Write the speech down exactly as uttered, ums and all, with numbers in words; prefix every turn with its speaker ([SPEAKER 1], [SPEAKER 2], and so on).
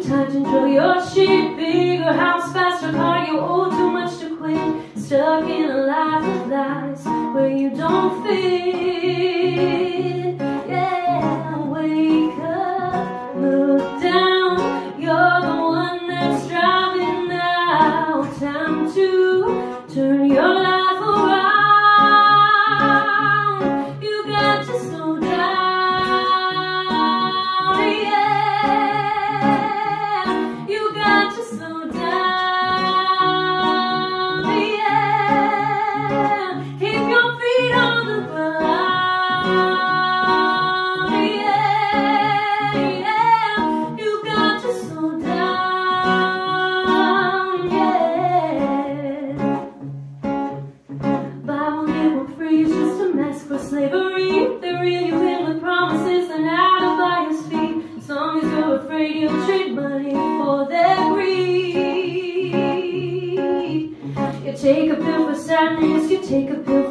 [SPEAKER 1] your time to enjoy your shit. Bigger house, faster car, you owe too much to quit. Stuck in a life of lies where you don't fit. Yeah, wake up, look down. You're the one that's driving now. Time to turn your life around. You got to slow down. Yeah, you got to slow down. Yeah, keep your feet on the ground. Yeah, yeah, you got to slow down. Yeah, Bible give them free, it's just a mask for slavery. They reel you in with promises and out to buy your speed. As long as you're afraid, you'll trade money for their greed. You take a pill for sadness, you take a pill